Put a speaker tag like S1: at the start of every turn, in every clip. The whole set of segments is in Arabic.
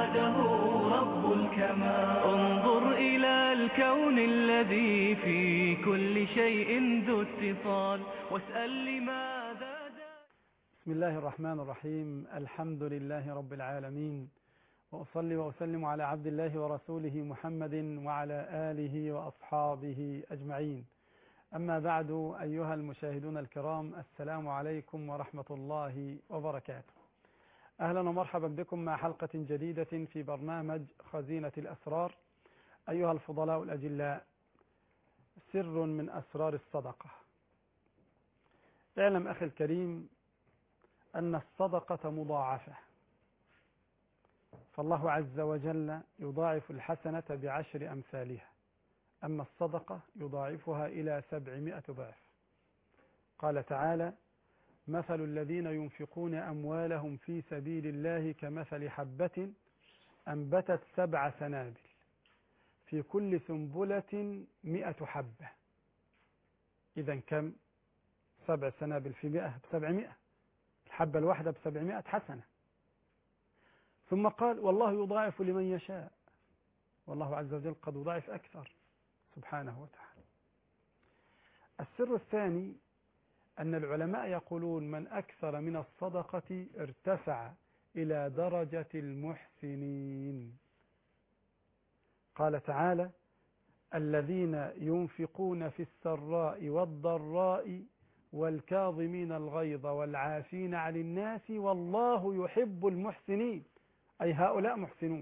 S1: وحده رب الكمال. انظر إلى الكون الذي في كل شيء ذو اتصال واسأل لماذا
S2: بسم الله الرحمن الرحيم. الحمد لله رب العالمين، وأصلي وأسلم على عبد الله ورسوله محمد وعلى آله وأصحابه أجمعين. أما بعد، أيها المشاهدون الكرام، السلام عليكم ورحمة الله وبركاته. أهلا ومرحبا بكم مع حلقة جديدة في برنامج خزينة الأسرار. أيها الفضلاء الأجلاء، سر من أسرار الصدقة. اعلم أخي الكريم أن الصدقة مضاعفة، فالله عز وجل يضاعف الحسنة ب10 أمثالها، أما الصدقة يضاعفها إلى 700 ضعف. قال تعالى: مثل الذين ينفقون أموالهم في سبيل الله كمثل حبة أنبتت 7 سنابل في كل سنبلة 100 حبة. إذن كم؟ 7 سنابل في 100 ب700، الحبة الواحدة ب700 حسنة. ثم قال: والله يضاعف لمن يشاء، والله عز وجل قد يضاعف أكثر سبحانه وتعالى. السر الثاني أن العلماء يقولون: من أكثر من الصدقة ارتفع إلى درجة المحسنين. قال تعالى: الذين ينفقون في السراء والضراء والكاظمين الغيظ والعافين عن الناس والله يحب المحسنين، أي هؤلاء محسنون.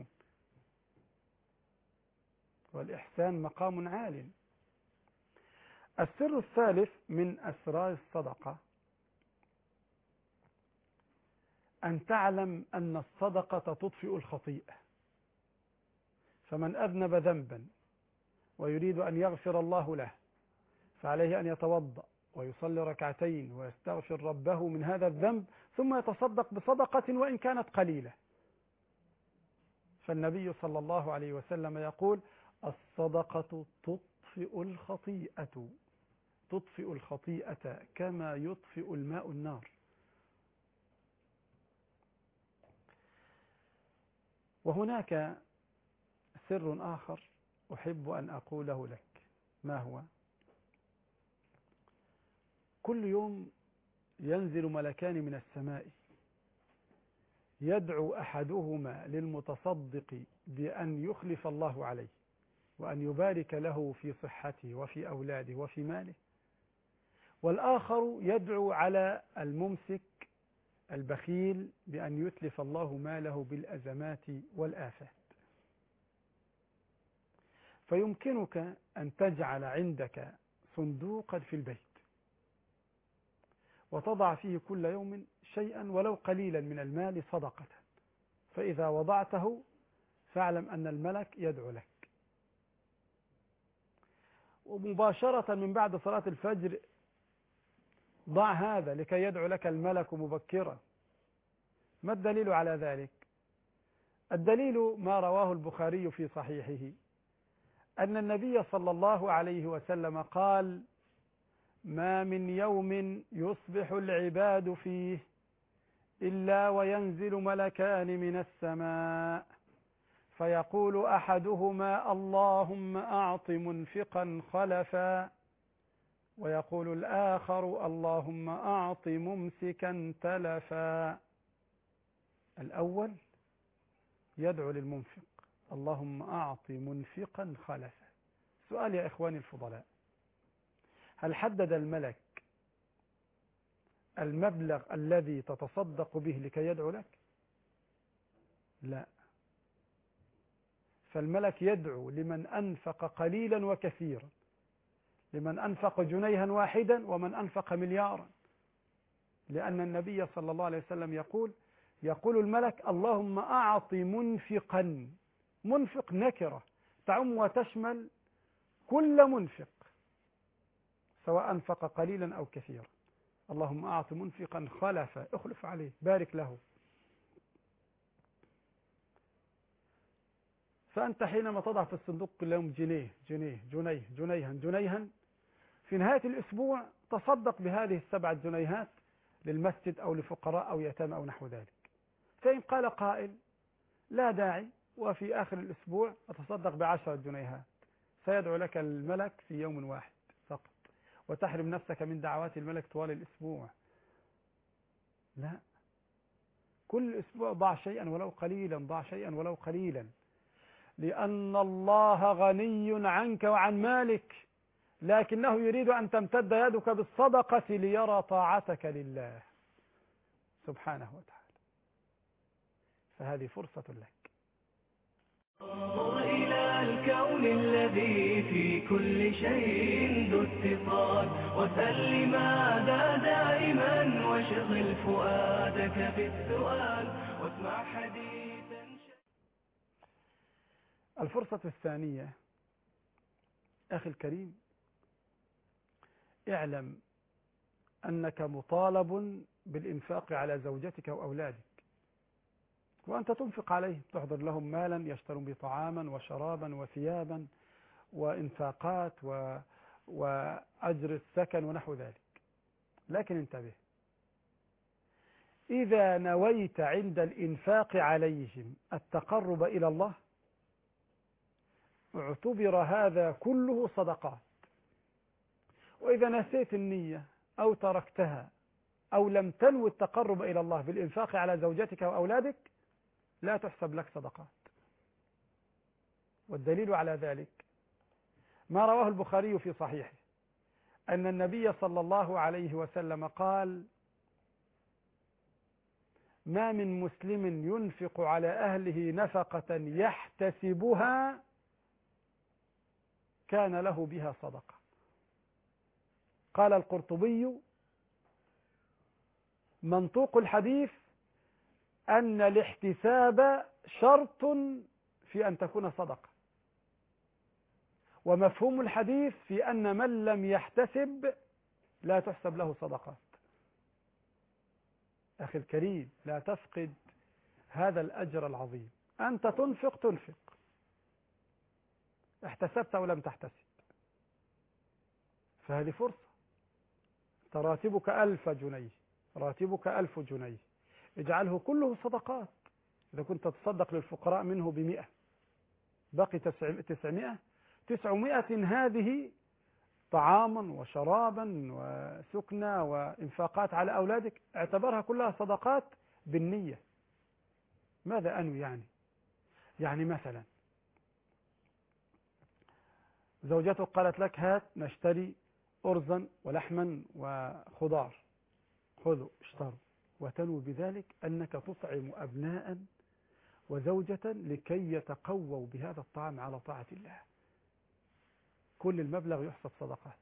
S2: والإحسان مقام عال. السر الثالث من أسرار الصدقة أن تعلم أن الصدقة تطفئ الخطيئة. فمن أذنب ذنبا ويريد أن يغفر الله له فعليه أن يتوضأ ويصلي ركعتين ويستغفر ربه من هذا الذنب، ثم يتصدق بصدقة وإن كانت قليلة. فالنبي صلى الله عليه وسلم يقول: الصدقة تطفئ الخطيئة، تطفئ الخطيئة كما يطفئ الماء النار. وهناك سر آخر أحب أن أقوله لك. ما هو؟ كل يوم ينزل ملكان من السماء، يدعو أحدهما للمتصدق بأن يخلف الله عليه وأن يبارك له في صحته وفي أولاده وفي ماله، والآخر يدعو على الممسك البخيل بأن يتلف الله ماله بالأزمات والآفات. فيمكنك أن تجعل عندك صندوقا في البيت وتضع فيه كل يوم شيئا ولو قليلا من المال صدقة، فإذا وضعته فاعلم أن الملك يدعو لك. ومباشرة من بعد صلاة الفجر ضع هذا لكي يدعو لك الملك مبكرا. ما الدليل على ذلك؟ الدليل ما رواه البخاري في صحيحه أن النبي صلى الله عليه وسلم قال: ما من يوم يصبح العباد فيه إلا وينزل ملكان من السماء فيقول أحدهما: اللهم أعط منفقا خلفا، ويقول الآخر: اللهم أعط ممسكا تلفا. الأول يدعو للمنفق: اللهم أعط منفقا خلفا. سؤال يا إخواني الفضلاء: هل حدد الملك المبلغ الذي تتصدق به لكي يدعو لك؟ لا، فالملك يدعو لمن أنفق قليلا وكثيرا، لمن أنفق جنيها واحدا ومن أنفق مليارا، لأن النبي صلى الله عليه وسلم يقول الملك: اللهم أعط منفقا. منفق نكرة تعم وتشمل كل منفق سواء أنفق قليلا أو كثيرا. اللهم أعط منفقا خلفا، اخلف عليه، بارك له. فأنت حينما تضع في الصندوق كل يوم جنيه جنيه جنيه جنيها، في نهاية الأسبوع تصدق بهذه ال7 جنيهات للمسجد أو لفقراء أو يتامى أو نحو ذلك. فإن قال قائل: لا داعي، وفي آخر الأسبوع أتصدق ب10 جنيهات، سيدعو لك الملك في يوم واحد فقط، وتحرم نفسك من دعوات الملك طوال الأسبوع. لا، كل أسبوع ضع شيئا ولو قليلا، ضع شيئا ولو قليلا، لأن الله غني عنك وعن مالك، لكنه يريد أن تمتد يدك بالصدقة ليرى طاعتك لله سبحانه وتعالى. فهذه فرصة لك.
S1: انظر إلى الكون الذي في كل شيء ذو اتصال، واسأل لماذا دائما، واشغل فؤادك بالسؤال، واسمع حديثا.
S2: الفرصة الثانية أخي الكريم، اعلم أنك مطالب بالإنفاق على زوجتك وأولادك، وأنت تنفق عليهم، تحضر لهم مالا يشترون به طعاما وشرابا وثيابا وإنفاقات وأجر السكن ونحو ذلك. لكن انتبه، إذا نويت عند الإنفاق عليهم التقرب إلى الله اعتبر هذا كله صدقات، وإذا نسيت النية أو تركتها أو لم تنوي التقرب إلى الله بالإنفاق على زوجتك وأولادك لا تحسب لك صدقات. والدليل على ذلك ما رواه البخاري في صحيحه أن النبي صلى الله عليه وسلم قال: ما من مسلم ينفق على أهله نفقة يحتسبها كان له بها صدقة. قال القرطبي: منطوق الحديث أن الاحتساب شرط في أن تكون صدقة، ومفهوم الحديث في أن من لم يحتسب لا تحسب له صدقات. أخي الكريم، لا تفقد هذا الأجر العظيم. أنت تنفق، احتسبت أو لم تحتسب، فهذه فرصة. راتبك 1000 جنيه، راتبك 1000 جنيه، اجعله كله صدقات. إذا كنت تصدق للفقراء منه ب100 بقي 900 هذه طعاما وشرابا وسكنى وإنفاقات على أولادك، اعتبرها كلها صدقات بالنية. ماذا أنوي يعني مثلا زوجتك قالت لك: هات نشتري أرزا ولحما وخضار، خذوا اشتروا، وتنوي بذلك أنك تطعم أبناء وزوجة لكي يتقووا بهذا الطعام على طاعة الله. كل المبلغ يحسب صدقات.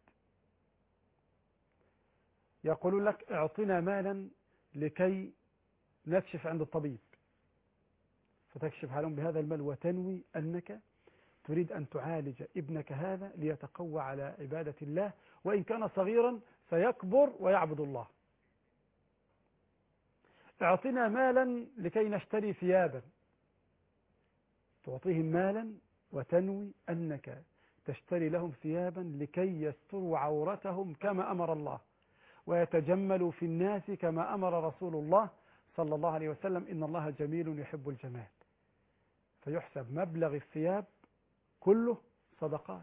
S2: يقولون لك: اعطنا مالا لكي نكشف عند الطبيب، فتكشف عليهم بهذا المال وتنوي أنك تريد أن تعالج ابنك هذا ليتقوى على عبادة الله، وإن كان صغيرا سيكبر ويعبد الله. اعطنا مالا لكي نشتري ثيابا، تعطيهم مالا وتنوي أنك تشتري لهم ثيابا لكي يستروا عورتهم كما أمر الله، ويتجملوا في الناس كما أمر رسول الله صلى الله عليه وسلم: إن الله جميل يحب الجمال. فيحسب مبلغ الثياب كله صدقات.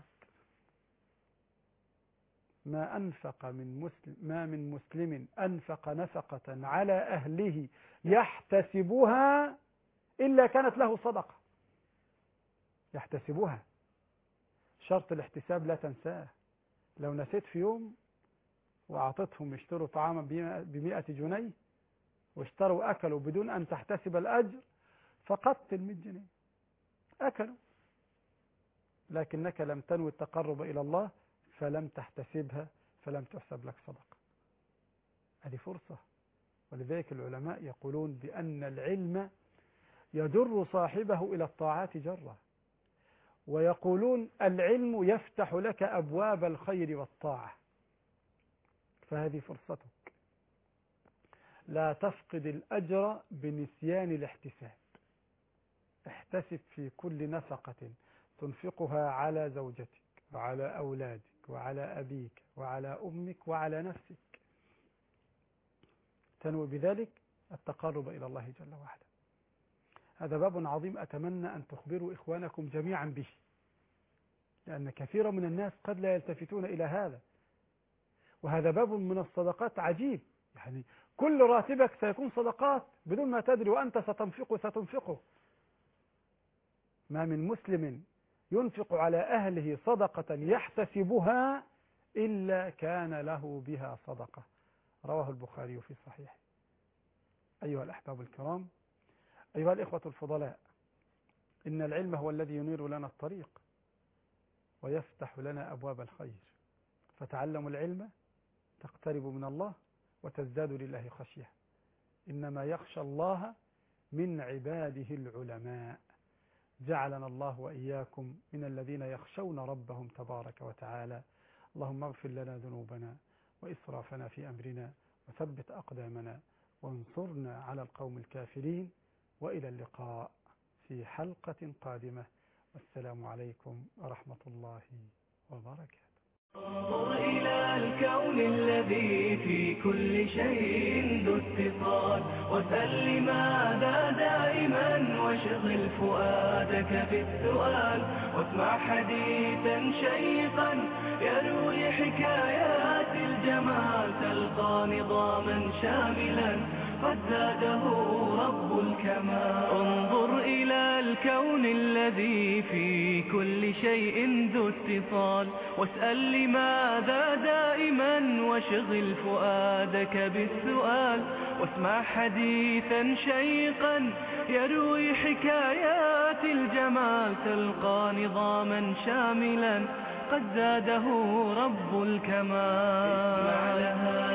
S2: ما من مسلم أنفق نفقة على أهله يحتسبها إلا كانت له صدقة. يحتسبها، شرط الاحتساب لا تنساه. لو نسيت في يوم وأعطتهم يشتروا طعاما ب100 جنيه واشتروا أكلوا بدون أن تحتسب الأجر، فقدت 100 جنيه أكلوا، لكنك لم تنوي التقرب إلى الله فلم تحتسبها، فلم تحسب لك صدقة. هذه فرصة. ولذلك العلماء يقولون بأن العلم يجر صاحبه إلى الطاعات جرة، ويقولون العلم يفتح لك أبواب الخير والطاعة. فهذه فرصتك. لا تفقد الأجر بنسيان الاحتساب. احتسب في كل نفقة تنفقها على زوجتك وعلى أولادك وعلى أبيك وعلى أمك وعلى نفسك، تنوي بذلك التقرب إلى الله جل وعلا. هذا باب عظيم أتمنى أن تخبروا إخوانكم جميعا به، لأن كثيرا من الناس قد لا يلتفتون إلى هذا. وهذا باب من الصدقات عجيب، يعني كل راتبك سيكون صدقات بدون ما تدري، وأنت ستنفقه. ما من مسلم ينفق على أهله صدقة يحتسبها إلا كان له بها صدقة. رواه البخاري في صحيحه. أيها الأحباب الكرام، أيها الإخوة الفضلاء، إن العلم هو الذي ينير لنا الطريق ويفتح لنا أبواب الخير، فتعلموا العلم تقتربوا من الله وتزدادوا لله خشية. إنما يخشى الله من عباده العلماء. جعلنا الله وإياكم من الذين يخشون ربهم تبارك وتعالى. اللهم اغفر لنا ذنوبنا وإسرافنا في أمرنا وثبت أقدامنا وانصرنا على القوم الكافرين. وإلى اللقاء في حلقة قادمة، والسلام عليكم ورحمة الله وبركاته.
S1: انظر إلى الكون الذي في كل شيء ذو اتصال، وسل لماذا دائما واشغل فؤادك بالسؤال، واسمع حديثا شيقا يروي حكايات الجمال، تلقى نظاما شاملا قد زاده رب الكمال. انظر إلى الكون الذي في كل شيء ذو اتصال، واسأل لماذا دائما واشغل فؤادك بالسؤال، واسمع حديثا شيقا يروي حكايات الجمال، تلقى نظاما شاملا قد زاده رب الكمال. اسمع لها